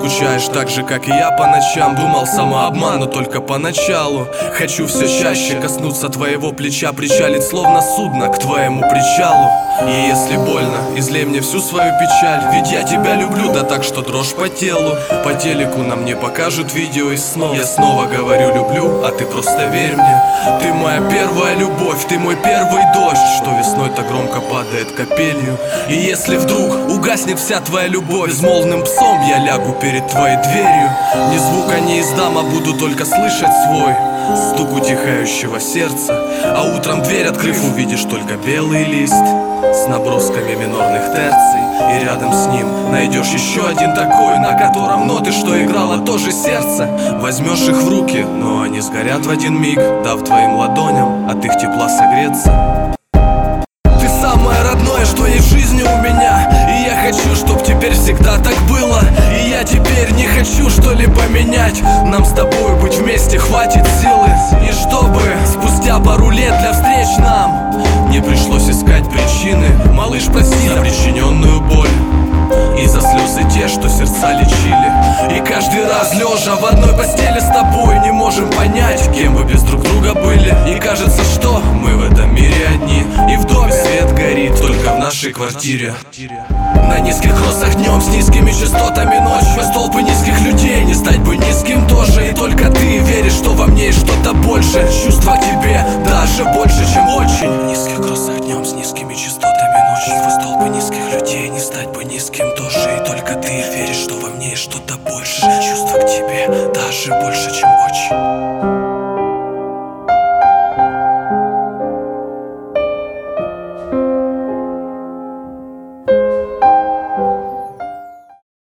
скучаешь так же, как и я по ночам. Думал самообман, но только поначалу. Хочу все чаще коснуться твоего плеча, причалить словно судно к твоему причалу. И если больно, излей мне всю свою печаль, ведь я тебя люблю, да так, что дрожь по телу. По телеку нам не покажут видео из снов. Я снова говорю люблю, а ты просто верь мне. Ты моя первая любовь, ты мой первый дождь, что весной так громко падает капелью. И если вдруг угаснет вся твоя любовь, безмолвным псом я лягу перед твоей дверью. Ни звука не издам, а буду только слышать свой стук утихающего сердца. А утром дверь открыв, увидишь только белый лист с набросками минорных терций. И рядом с ним найдешь еще один такой, на котором ноты, что играло тоже сердце. Возьмешь их в руки, но они сгорят в один миг, дав твоим ладоням от их тепла согреться. Ты самое родное, что есть в жизни у меня, и я хочу, чтоб теперь всегда так было. И я теперь не хочу что-либо менять. Нам с тобой быть вместе хватит силы. И чтобы спустя пару лет для встреч нам не пришлось искать причины. Малыш, прости за причиненную боль и за слезы те, что сердца лечили. И каждый раз лежа в одной постели с тобой не можем понять, кем вы без друг друга были. И кажется, что мы в этом мире одни, и в доме свет горит только в нашей квартире. На низких кросах днем с низкими частотами ночью, столпы низких людей, не стать бы низким тоже. И только ты веришь, что во мне есть что-то больше, чувства к тебе даже больше